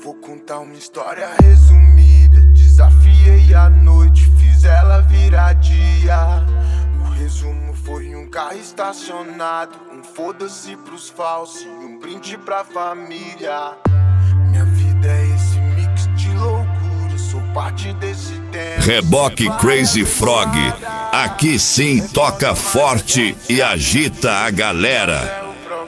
Vou contar uma história resumida. Desafiei a noite, fiz ela virar dia. O resumo foi um carro estacionado, um foda-se pros falsos e um brinde pra família. Minha vida é esse mix de loucura, sou parte desse tempo. Reboque Crazy Frog, aqui sim toca forte e agita a galera.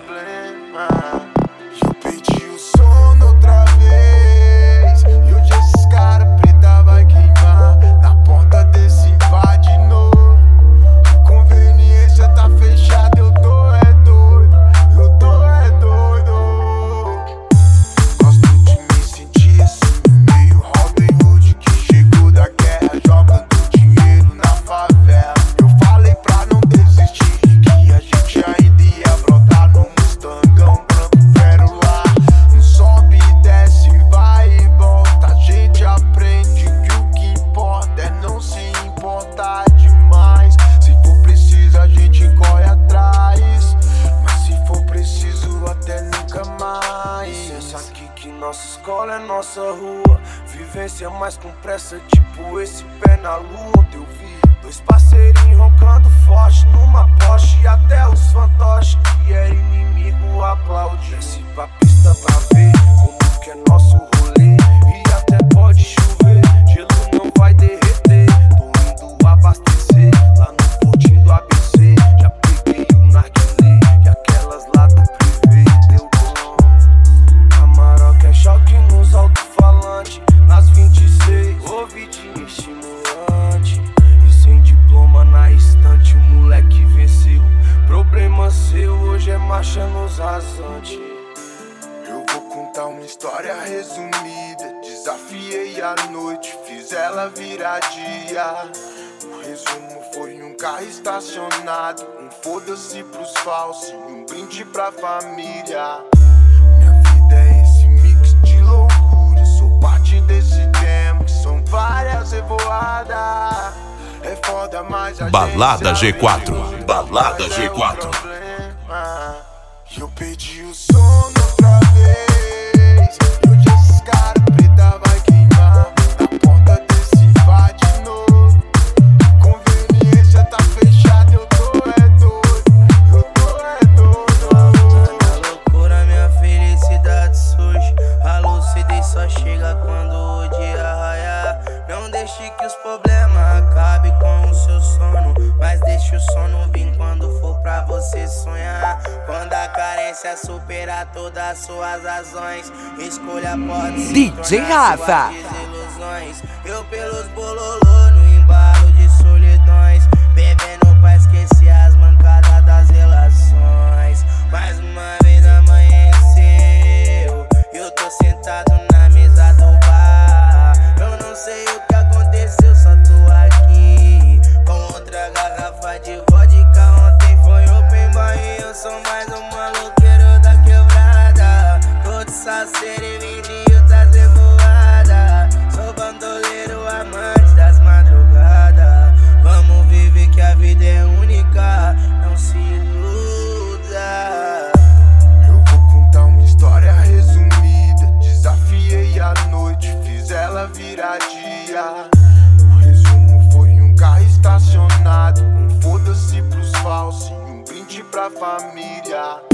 Eu perdi o sono outra vez, e hoje esses cara preta vai queimar na porta desse bar de novo. Conveniência tá fechada, eu tô é doido, Gosto de me sentir assim, meio Robin Hood que chegou da guerra, jogando dinheiro na favela. Eu falei pra não desistir, que a gente ainda ia brotar no Mustangão branco pérola. Não sobe e desce, vai e volta. A gente aprende que o que importa é não se importar demais. Se for preciso a gente corre atrás, mas se for preciso até nunca mais. Pensa aqui que nossa escola é nossa rua, vivência mais com pressa, tipo esse pé na lua. Ontem eu vi dois parceirinhos roncando forte numa Porsche, e até os fantoches que era inimigo aplaude. Desce pra pista pra ver como que é nosso rolê, e até pode chover, gelo não vai derreter. Tô indo abastecer lá no portinho do ABC. Já peguei o narguilé e aquelas lá do privê. Deu bom, a Maroca é choque nos alto-falantes. Nas 26, ouvidinho estimulante, e sem diploma na estante o moleque venceu. Problema seu, hoje é marcha nos rasantes. Eu vou contar uma história resumida. Desafiei a noite, fiz ela virar dia. O resumo foi um carro estacionado, um foda-se pros falsos e um brinde pra família. Minha vida é esse mix de loucura, sou parte desse tempo, que são várias revoadas. É foda, mas a Balada gente G4, Balada G4. Eu perdi o sono outra vez, e hoje esses cara preta vai queimar na porta desse bar de novo. Conveniência tá fechada, eu tô é doido. Na loucura minha felicidade surge, a lucidez só chega quando o dia raiar. Não deixe que os problemas acabem com o seu sono, mas deixe o sono vir quando for pra você sonhar. Quando a carência superar todas as suas razões, escolha pode se DJ tornar Rafa. suas desilusões. Eu pelos bololô no embalo de solidões, bebendo pra esquecer as mancadas das relações. Mais uma vez amanheceu, eu tô sentado na mesa do bar. Eu não sei o que aconteceu, só tô aqui com outra garrafa de vodka. Ontem foi open bar e eu sou mais um maloqueiro da quebrada. Tô de salseiro e vizinho das revoadas. Sou bandoleiro, amante das madrugadas. Vamos viver que a vida é única, não se iluda. Eu vou contar uma história resumida. Desafiei a noite, fiz ela virar dia. O resumo foi um carro estacionado, um foda-se pros falsos e um brinde pra família.